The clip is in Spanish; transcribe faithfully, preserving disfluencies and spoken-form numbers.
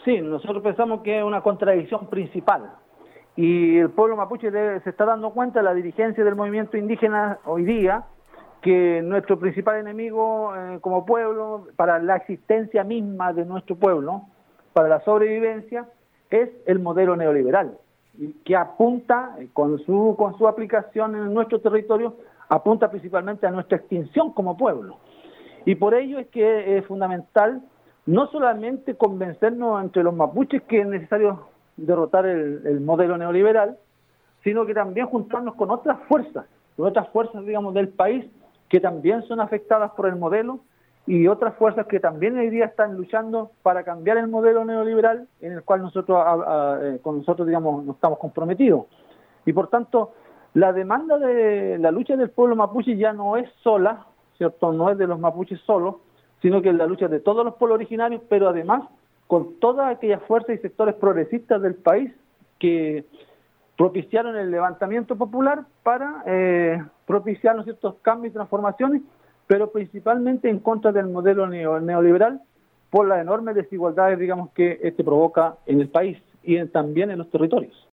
Sí, nosotros pensamos que es una contradicción principal y el pueblo mapuche debe- se está dando cuenta, la dirigencia del movimiento indígena hoy día, que nuestro principal enemigo eh, como pueblo, para la existencia misma de nuestro pueblo, para la sobrevivencia, es el modelo neoliberal, y que apunta, eh, con su, con su aplicación en nuestro territorio, apunta principalmente a nuestra extinción como pueblo. Y por ello es que es fundamental no solamente convencernos entre los mapuches que es necesario derrotar el, el modelo neoliberal, sino que también juntarnos con otras fuerzas, con otras fuerzas, digamos, del país que también son afectadas por el modelo y otras fuerzas que también hoy día están luchando para cambiar el modelo neoliberal en el cual nosotros, a, a, eh, con nosotros, digamos, no estamos comprometidos. Y por tanto, la demanda de la lucha del pueblo mapuche ya no es sola, ¿cierto? No es de los mapuches solos, sino que es la lucha de todos los pueblos originarios, pero además con todas aquellas fuerzas y sectores progresistas del país que propiciaron el levantamiento popular para eh, propiciar, ¿no es cierto?, cambios y transformaciones, pero principalmente en contra del modelo neo, neoliberal por las enormes desigualdades, digamos, que este provoca en el país y en, también en los territorios.